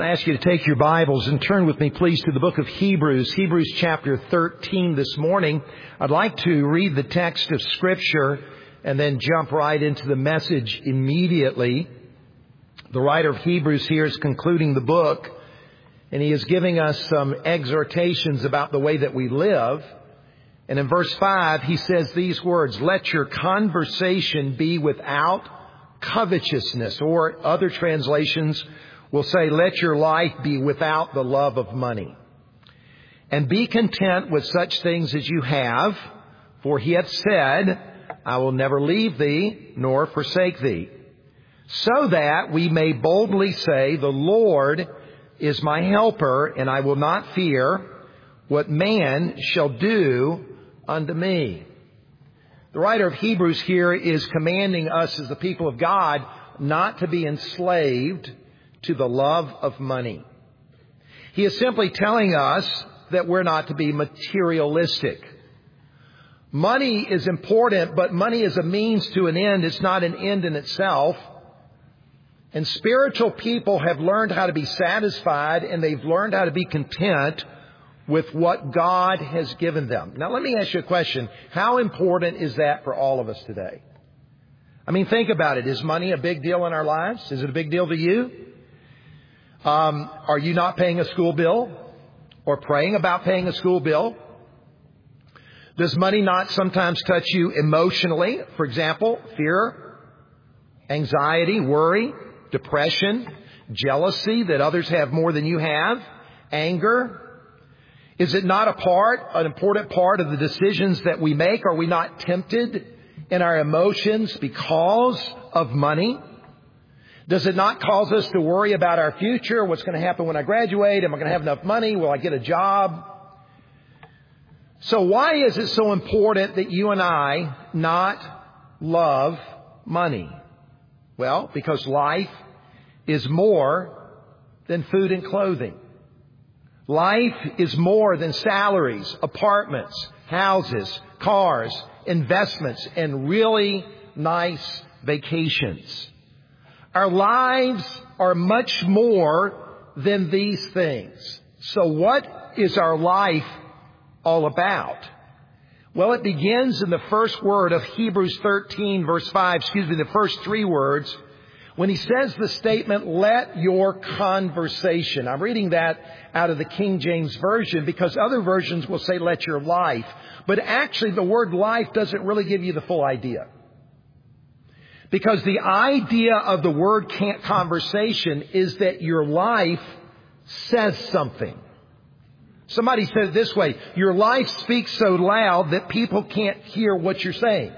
I ask you to take your Bibles and turn with me, please, to the book of Hebrews, Hebrews chapter 13 this morning. I'd like to read the text of Scripture and then jump right into the message immediately. The writer of Hebrews here is concluding the book, and he is giving us some exhortations about the way that we live. And in verse 5, he says these words, "Let your conversation be without covetousness," or other translations will say, "Let your life be without the love of money. And be content with such things as you have, for he hath said, I will never leave thee nor forsake thee. So that we may boldly say, the Lord is my helper, and I will not fear what man shall do unto me." The writer of Hebrews here is commanding us as the people of God not to be enslaved to the love of money. He is simply telling us that we're not to be materialistic. Money is important, but money is a means to an end. It's not an end in itself. And spiritual people have learned how to be satisfied, and they've learned how to be content with what God has given them. Now, let me ask you a question. How important is that for all of us today? I mean, think about it. Is money a big deal in our lives? Is it a big deal to you? Are you not paying a school bill or praying about paying a school bill? Does money not sometimes touch you emotionally? For example, fear, anxiety, worry, depression, jealousy that others have more than you have, anger. Is it not an important part of the decisions that we make? Are we not tempted in our emotions because of money? Does it not cause us to worry about our future? What's going to happen when I graduate? Am I going to have enough money? Will I get a job? So why is it so important that you and I not love money? Well, because life is more than food and clothing. Life is more than salaries, apartments, houses, cars, investments, and really nice vacations. Our lives are much more than these things. So what is our life all about? Well, it begins in the first word of Hebrews 13, verse 5, the first three words, when he says the statement, "Let your conversation." I'm reading that out of the King James Version because other versions will say, "Let your life." But actually, the word life doesn't really give you the full idea. Because the idea of the word conversation is that your life says something. Somebody said it this way: your life speaks so loud that people can't hear what you're saying.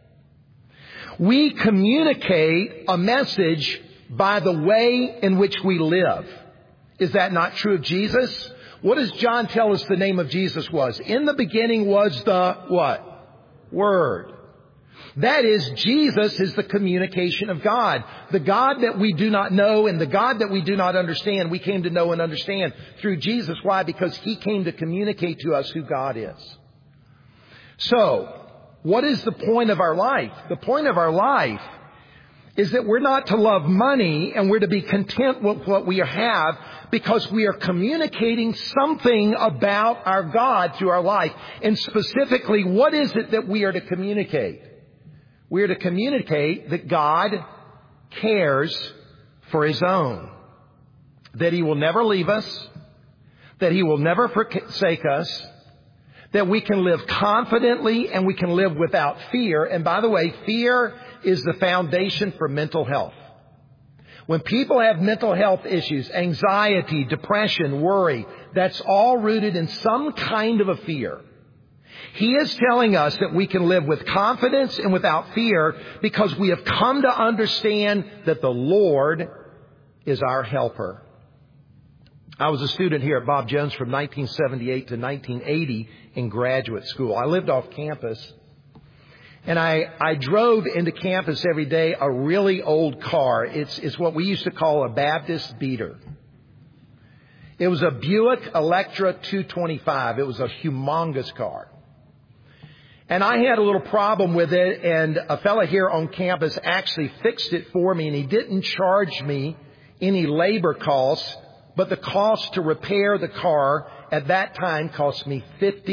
We communicate a message by the way in which we live. Is that not true of Jesus? What does John tell us the name of Jesus was? In the beginning was the what? Word. That is, Jesus is the communication of God. The God that we do not know and the God that we do not understand, we came to know and understand through Jesus. Why? Because He came to communicate to us who God is. So, what is the point of our life? The point of our life is that we're not to love money and we're to be content with what we have because we are communicating something about our God through our life. And specifically, what is it that we are to communicate? We are to communicate that God cares for His own, that He will never leave us, that He will never forsake us, that we can live confidently and we can live without fear. And by the way, fear is the foundation for mental health. When people have mental health issues, anxiety, depression, worry, that's all rooted in some kind of a fear. He is telling us that we can live with confidence and without fear because we have come to understand that the Lord is our helper. I was a student here at Bob Jones from 1978 to 1980 in graduate school. I lived off campus, and I drove into campus every day a really old car. It's what we used to call a Baptist beater. It was a Buick Electra 225. It was a humongous car. And I had a little problem with it, and a fellow here on campus actually fixed it for me, and he didn't charge me any labor costs but the cost to repair the car at that time cost me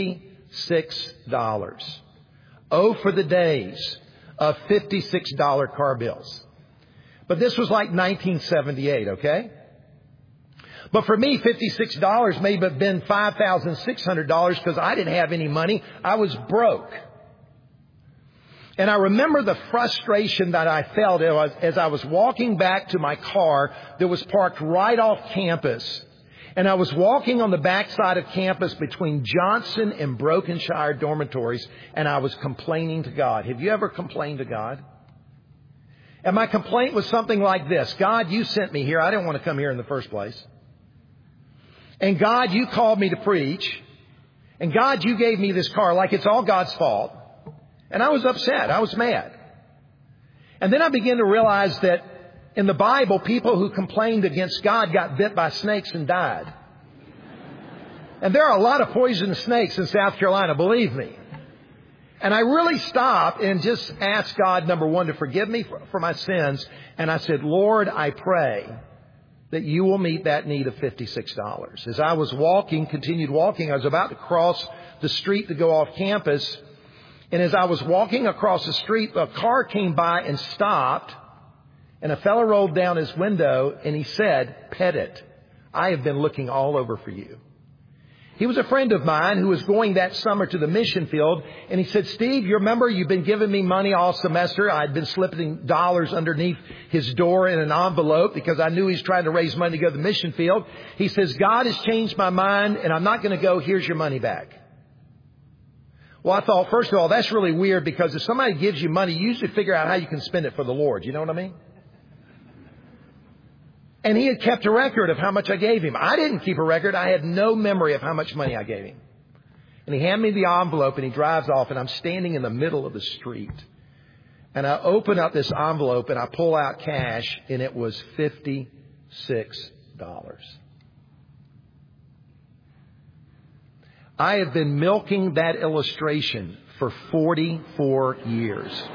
$56. Oh, for the days of $56 car bills. But this was like 1978, okay? But for me, $56 may have been $5,600 because I didn't have any money. I was broke. And I remember the frustration that I felt as I was walking back to my car that was parked right off campus. And I was walking on the backside of campus between Johnson and Brokenshire dormitories, and I was complaining to God. Have you ever complained to God? And my complaint was something like this. God, you sent me here. I didn't want to come here in the first place. And God, you called me to preach. And God, you gave me this car like it's all God's fault. And I was upset. I was mad. And then I began to realize that in the Bible, people who complained against God got bit by snakes and died. And there are a lot of poisonous snakes in South Carolina, believe me. And I really stopped and just asked God, number one, to forgive me for my sins. And I said, Lord, I pray that you will meet that need of $56. As I was continued walking, I was about to cross the street to go off campus. And as I was walking across the street, a car came by and stopped. And a fellow rolled down his window and he said, "Pet it. I have been looking all over for you." He was a friend of mine who was going that summer to the mission field. And he said, "Steve, you remember you've been giving me money all semester." I'd been slipping dollars underneath his door in an envelope because I knew he was trying to raise money to go to the mission field. He says, "God has changed my mind and I'm not going to go. Here's your money back." Well, I thought, first of all, that's really weird because if somebody gives you money, you usually figure out how you can spend it for the Lord. You know what I mean? And he had kept a record of how much I gave him. I didn't keep a record. I had no memory of how much money I gave him. And he handed me the envelope and he drives off and I'm standing in the middle of the street. And I open up this envelope and I pull out cash and it was $56. I have been milking that illustration for 44 years.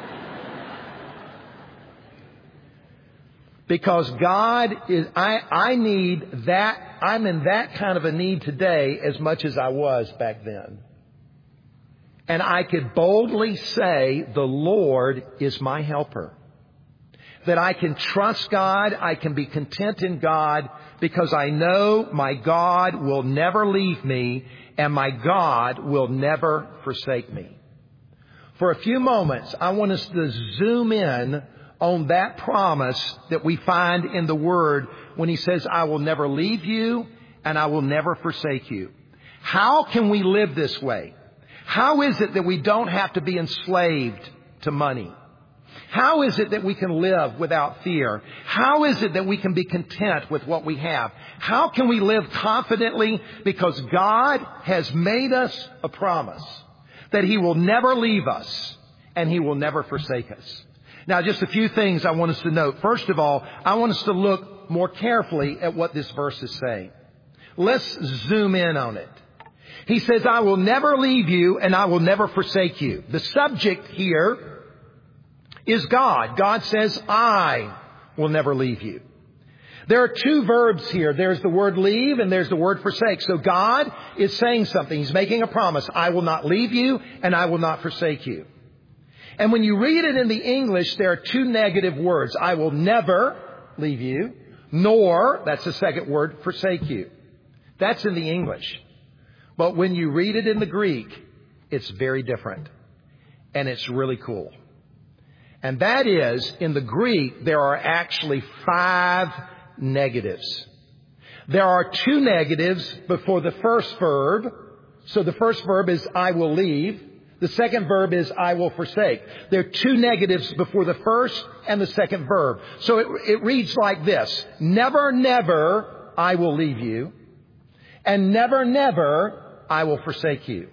Because God is, I need that, I'm in that kind of a need today as much as I was back then. And I could boldly say, the Lord is my helper. That I can trust God, I can be content in God, because I know my God will never leave me and my God will never forsake me. For a few moments, I want us to zoom in on that promise that we find in the Word when He says, "I will never leave you and I will never forsake you." How can we live this way? How is it that we don't have to be enslaved to money? How is it that we can live without fear? How is it that we can be content with what we have? How can we live confidently? Because God has made us a promise that He will never leave us and He will never forsake us. Now, just a few things I want us to note. First of all, I want us to look more carefully at what this verse is saying. Let's zoom in on it. He says, "I will never leave you and I will never forsake you." The subject here is God. God says, "I will never leave you." There are two verbs here. There's the word leave and there's the word forsake. So God is saying something. He's making a promise. I will not leave you and I will not forsake you. And when you read it in the English, there are two negative words. I will never leave you, nor, that's the second word, forsake you. That's in the English. But when you read it in the Greek, it's very different. And it's really cool. And that is, in the Greek, there are actually 5 negatives. There are 2 negatives before the first verb. So the first verb is I will leave. The second verb is I will forsake. There are 2 negatives before the first and the second verb. So it reads like this. Never, never, I will leave you. And never, never, I will forsake you.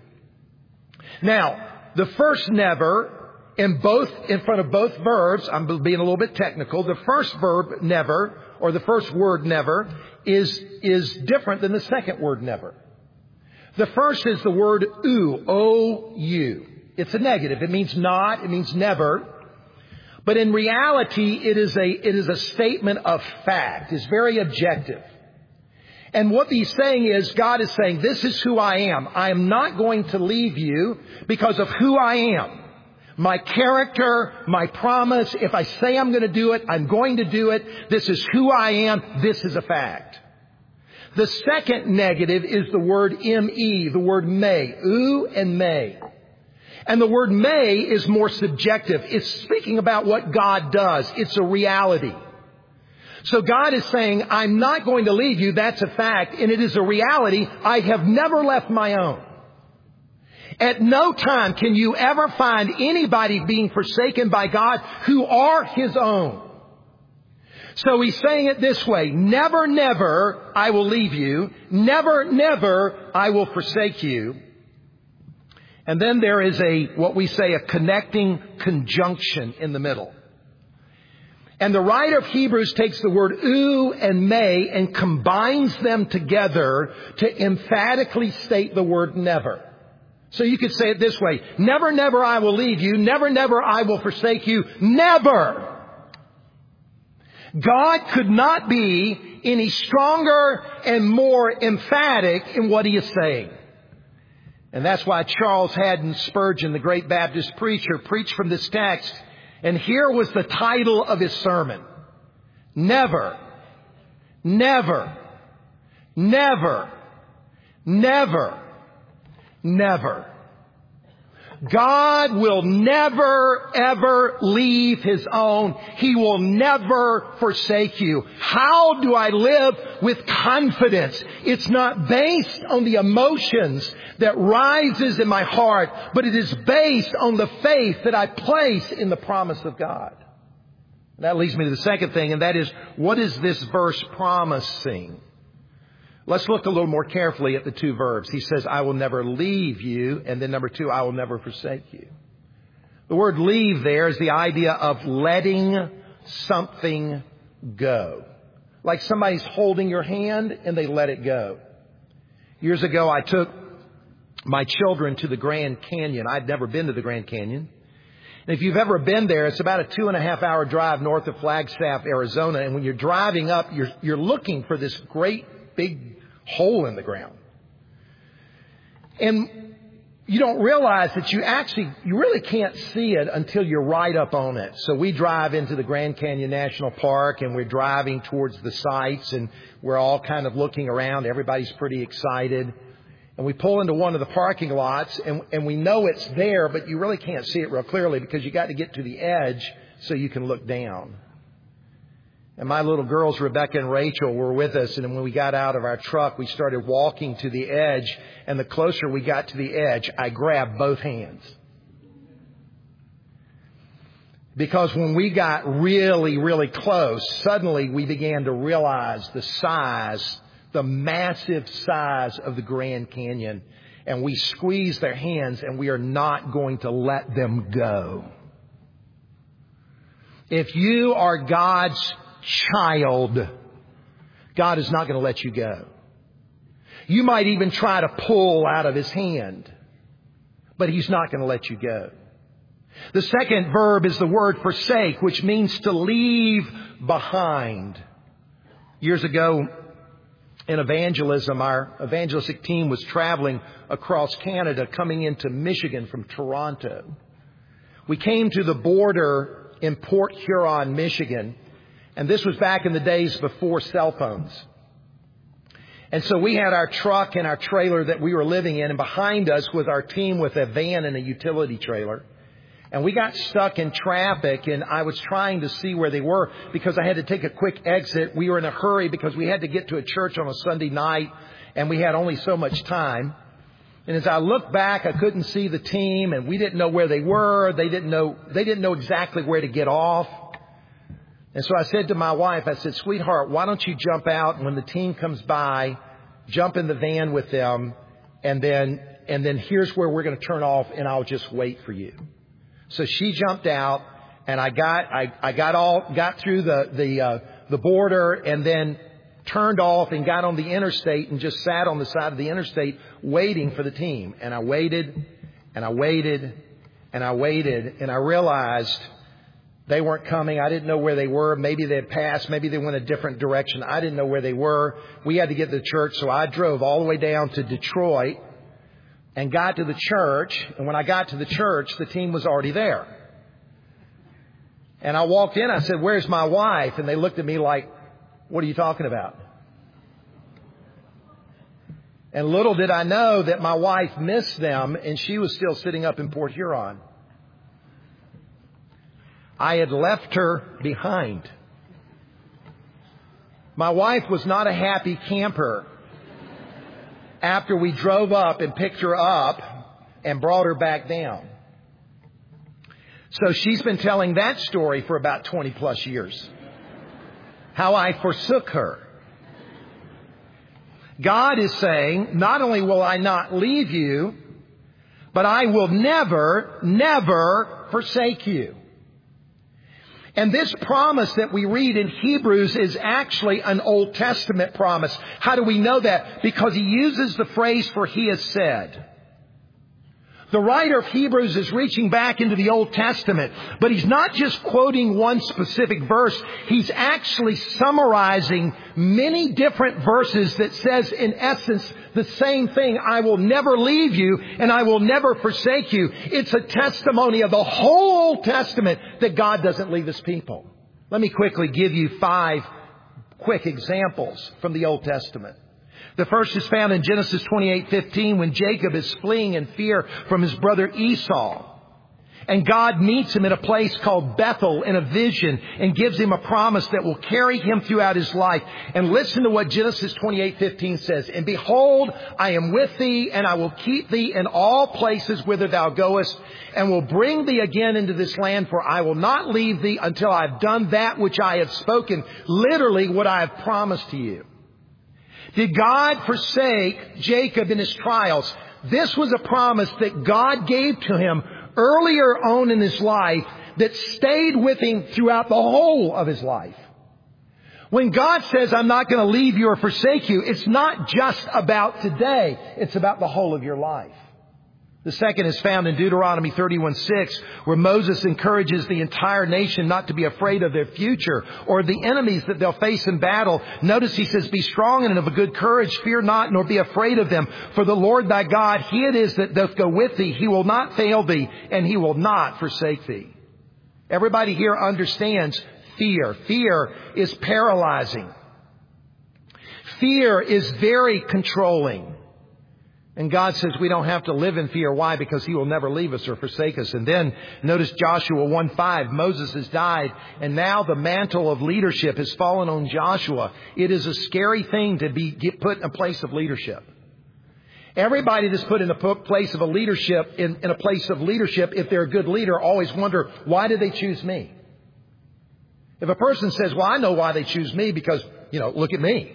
Now, the first never in front of both verbs, I'm being a little bit technical. The first verb never, or the first word never, is different than the second word never. The first is the word ou, O-U. It's a negative. It means not. It means never. But in reality, it is a statement of fact. It's very objective. And what he's saying is, God is saying, this is who I am. I am not going to leave you because of who I am. My character, my promise, if I say I'm going to do it, I'm going to do it. This is who I am. This is a fact. The second negative is the word M-E, the word may. Ooh and may. And the word may is more subjective. It's speaking about what God does. It's a reality. So God is saying, I'm not going to leave you. That's a fact. And it is a reality. I have never left my own. At no time can you ever find anybody being forsaken by God who are His own. So He's saying it this way. Never, never I will leave you. Never, never I will forsake you. And then there is what we say, a connecting conjunction in the middle. And the writer of Hebrews takes the word ooh and may and combines them together to emphatically state the word never. So you could say it this way. Never, never I will leave you. Never, never I will forsake you. Never. God could not be any stronger and more emphatic in what He is saying. And that's why Charles Haddon Spurgeon, the great Baptist preacher, preached from this text. And here was the title of his sermon. Never, never, never, never, never. God will never, ever leave His own. He will never forsake you. How do I live with confidence? It's not based on the emotions that rises in my heart, but it is based on the faith that I place in the promise of God. And that leads me to the second thing, and that is, what is this verse promising? Let's look a little more carefully at the two verbs. He says, I will never leave you. And then number two, I will never forsake you. The word leave there is the idea of letting something go. Like somebody's holding your hand and they let it go. Years ago, I took my children to the Grand Canyon. I'd never been to the Grand Canyon. And if you've ever been there, it's about a 2.5-hour drive north of Flagstaff, Arizona. And when you're driving up, you're looking for this great big hole in the ground. And you don't realize that you really can't see it until you're right up on it. So we drive into the Grand Canyon National Park and we're driving towards the sites and we're all kind of looking around. Everybody's pretty excited. And we pull into one of the parking lots and we know it's there, but you really can't see it real clearly because you got to get to the edge so you can look down. And my little girls, Rebecca and Rachel, were with us. And when we got out of our truck, we started walking to the edge. And the closer we got to the edge, I grabbed both hands. Because when we got really, really close, suddenly we began to realize the massive size of the Grand Canyon. And we squeezed their hands and we are not going to let them go. If you are God's child, God is not going to let you go. You might even try to pull out of His hand, but He's not going to let you go. The second verb is the word forsake, which means to leave behind. Years ago in evangelism, our evangelistic team was traveling across Canada, coming into Michigan from Toronto. We came to the border in Port Huron, Michigan. And this was back in the days before cell phones. And so we had our truck and our trailer that we were living in. And behind us was our team with a van and a utility trailer. And we got stuck in traffic. And I was trying to see where they were because I had to take a quick exit. We were in a hurry because we had to get to a church on a Sunday night. And we had only so much time. And as I looked back, I couldn't see the team. And we didn't know where they were. They didn't know exactly where to get off. And so I said to my wife, I said, sweetheart, why don't you jump out and when the team comes by, jump in the van with them and then here's where we're going to turn off and I'll just wait for you. So she jumped out and I got through the border and then turned off and got on the interstate and just sat on the side of the interstate waiting for the team. And I waited and I waited and I waited and I realized They weren't coming. I didn't know where they were. Maybe they had passed. Maybe they went a different direction. I didn't know where they were. We had to get to the church, so I drove all the way down to Detroit and got to the church. And when I got to the church, the team was already there. And I walked in. I said, "Where's my wife?" And they looked at me like, "What are you talking about?" And little did I know that my wife missed them, and she was still sitting up in Port Huron. I had left her behind. My wife was not a happy camper after we drove up and picked her up and brought her back down. So she's been telling that story for about 20 plus years. How I forsook her. God is saying, not only will I not leave you, but I will never, never forsake you. And this promise that we read in Hebrews is actually an Old Testament promise. How do we know that? Because he uses the phrase, "for he has said." The writer of Hebrews is reaching back into the Old Testament, but he's not just quoting one specific verse. He's actually summarizing many different verses that says, in essence, the same thing. I will never leave you and I will never forsake you. It's a testimony of the whole Old Testament that God doesn't leave his people. Let me quickly give you 5 quick examples from the Old Testament. The first is found in Genesis 28:15 when Jacob is fleeing in fear from his brother Esau. And God meets him in a place called Bethel in a vision and gives him a promise that will carry him throughout his life. And listen to what Genesis 28:15 says. "And behold, I am with thee, and I will keep thee in all places whither thou goest, and will bring thee again into this land, for I will not leave thee until I have done that which I have spoken." Literally what I have promised to you. Did God forsake Jacob in his trials? This was a promise that God gave to him earlier on in his life that stayed with him throughout the whole of his life. When God says, "I'm not going to leave you or forsake you," it's not just about today. It's about the whole of your life. The second is found in Deuteronomy 31:6, where Moses encourages the entire nation not to be afraid of their future or the enemies that they'll face in battle. Notice he says, "Be strong and of a good courage. Fear not, nor be afraid of them. For the Lord thy God, he it is that doth go with thee. He will not fail thee, and he will not forsake thee." Everybody here understands fear. Fear is paralyzing. Fear is very controlling. And God says we don't have to live in fear. Why? Because he will never leave us or forsake us. And then notice Joshua 1:5. Moses has died, and now the mantle of leadership has fallen on Joshua. It is a scary thing to get put in a place of leadership. Everybody that's put in a place of a leadership, in a place of leadership, if they're a good leader, always wonder, why did they choose me? If a person says, "Well, I know why they choose me because, look at me,"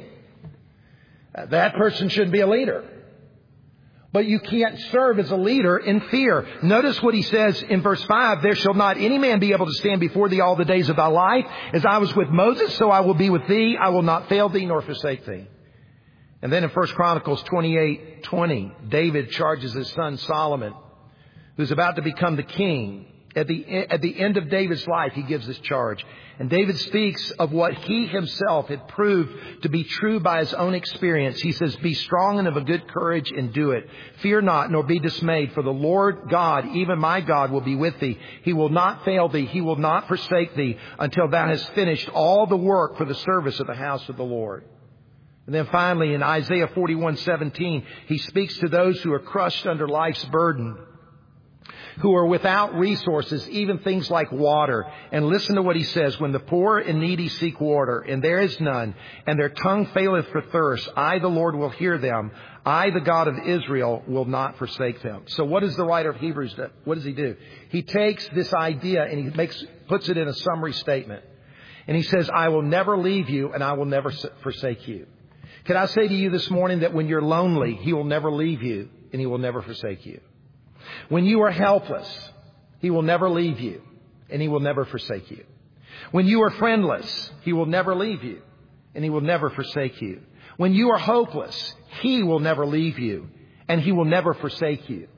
that person shouldn't be a leader. But you can't serve as a leader in fear. Notice what he says in verse 5. "There shall not any man be able to stand before thee all the days of thy life. As I was with Moses, so I will be with thee. I will not fail thee nor forsake thee." And then in 1 Chronicles 28:20, David charges his son Solomon, who's about to become the king. At the end of David's life, he gives this charge. And David speaks of what he himself had proved to be true by his own experience. He says, "Be strong and of a good courage and do it. Fear not, nor be dismayed, for the Lord God, even my God, will be with thee. He will not fail thee. He will not forsake thee until thou hast finished all the work for the service of the house of the Lord." And then finally in Isaiah 41:17, he speaks to those who are crushed under life's burden, who are without resources, even things like water. And listen to what he says. "When the poor and needy seek water, and there is none, and their tongue faileth for thirst, I, the Lord, will hear them. I, the God of Israel, will not forsake them." So what does the writer of Hebrews do? What does he do? He takes this idea and he puts it in a summary statement. And he says, "I will never leave you and I will never forsake you." Can I say to you this morning that when you're lonely, he will never leave you and he will never forsake you. When you are helpless, he will never leave you and he will never forsake you. When you are friendless, he will never leave you and he will never forsake you. When you are hopeless, he will never leave you and he will never forsake you.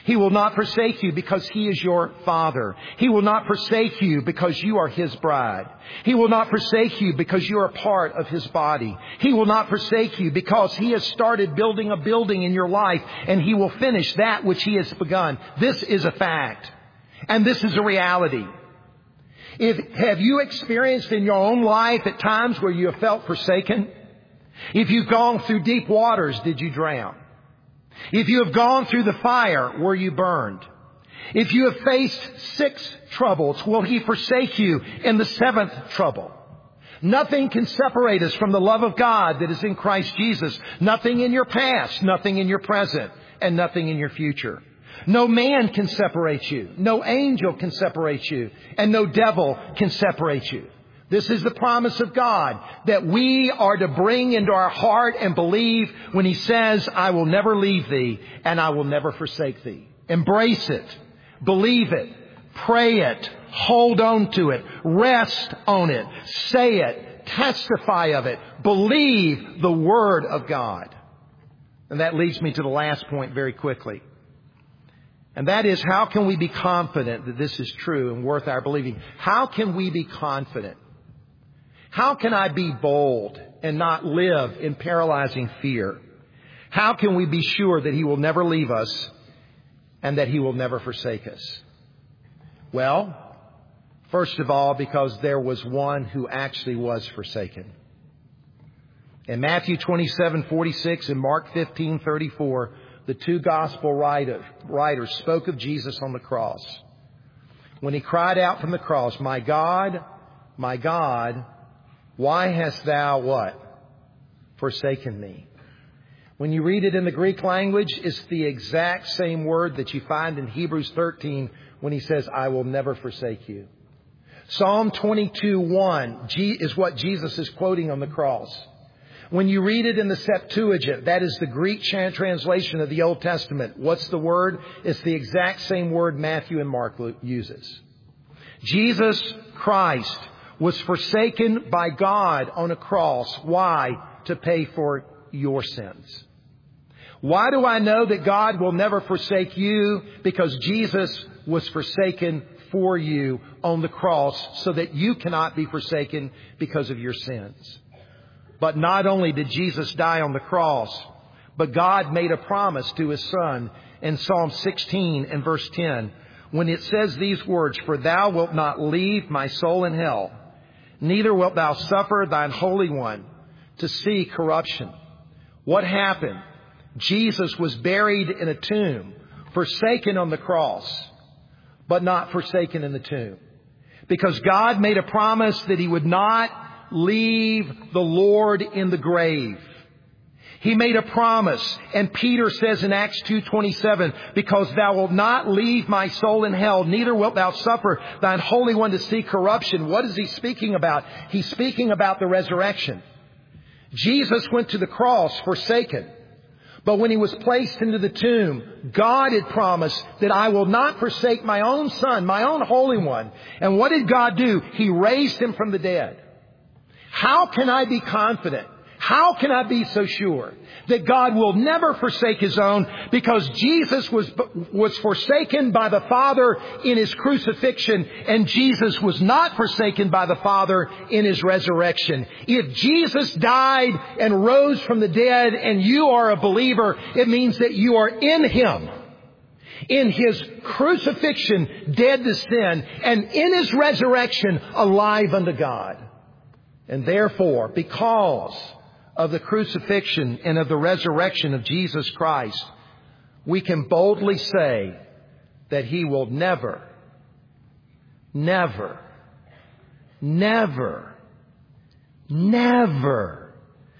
He will not forsake you because He is your Father. He will not forsake you because you are His bride. He will not forsake you because you are part of His body. He will not forsake you because He has started building a building in your life, and He will finish that which He has begun. This is a fact. And this is a reality. Have you experienced in your own life at times where you have felt forsaken? If you've gone through deep waters, did you drown? If you have gone through the fire, were you burned? If you have faced 6 troubles, will He forsake you in the 7th trouble? Nothing can separate us from the love of God that is in Christ Jesus. Nothing in your past, nothing in your present, and nothing in your future. No man can separate you. No angel can separate you. And no devil can separate you. This is the promise of God that we are to bring into our heart and believe when He says, I will never leave thee and I will never forsake thee. Embrace it. Believe it. Pray it. Hold on to it. Rest on it. Say it. Testify of it. Believe the Word of God. And that leads me to the last point very quickly. And that is, how can we be confident that this is true and worth our believing? How can we be confident? How can I be bold and not live in paralyzing fear? How can we be sure that He will never leave us and that He will never forsake us? Well, first of all, because there was one who actually was forsaken. In Matthew 27:46 and Mark 15:34, the 2 gospel writers spoke of Jesus on the cross. When He cried out from the cross, my God, why hast thou what? Forsaken me. When you read it in the Greek language, it's the exact same word that you find in Hebrews 13 when He says, I will never forsake you. Psalm 22:1 is what Jesus is quoting on the cross. When you read it in the Septuagint, that is the Greek translation of the Old Testament. What's the word? It's the exact same word Matthew and Mark uses. Jesus Christ was forsaken by God on a cross. Why? To pay for your sins. Why do I know that God will never forsake you? Because Jesus was forsaken for you on the cross so that you cannot be forsaken because of your sins. But not only did Jesus die on the cross, but God made a promise to His Son in Psalm 16 and verse 10 when it says these words, for thou wilt not leave my soul in hell, neither wilt thou suffer thine Holy One to see corruption. What happened? Jesus was buried in a tomb, forsaken on the cross, but not forsaken in the tomb. Because God made a promise that He would not leave the Lord in the grave. He made a promise, and Peter says in Acts 2:27, because thou wilt not leave my soul in hell, neither wilt thou suffer thine Holy One to see corruption. What is he speaking about? He's speaking about the resurrection. Jesus went to the cross forsaken. But when He was placed into the tomb, God had promised that I will not forsake my own Son, my own Holy One. And what did God do? He raised Him from the dead. How can I be confident? How can I be so sure that God will never forsake His own? Because Jesus was forsaken by the Father in His crucifixion, and Jesus was not forsaken by the Father in His resurrection. If Jesus died and rose from the dead and you are a believer, it means that you are in Him. In His crucifixion, dead to sin, and in His resurrection, alive unto God. And therefore, because of the crucifixion and of the resurrection of Jesus Christ, we can boldly say that He will never, never, never, never,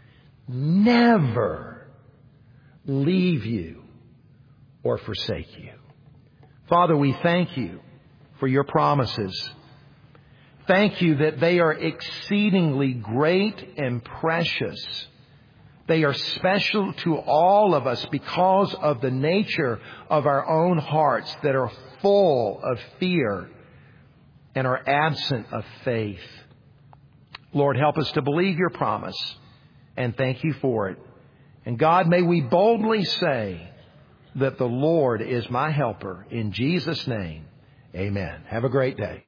never leave you or forsake you. Father, we thank You for Your promises. Thank You that they are exceedingly great and precious. They are special to all of us because of the nature of our own hearts that are full of fear and are absent of faith. Lord, help us to believe Your promise, and thank You for it. And God, may we boldly say that the Lord is my helper. In Jesus' name, amen. Have a great day.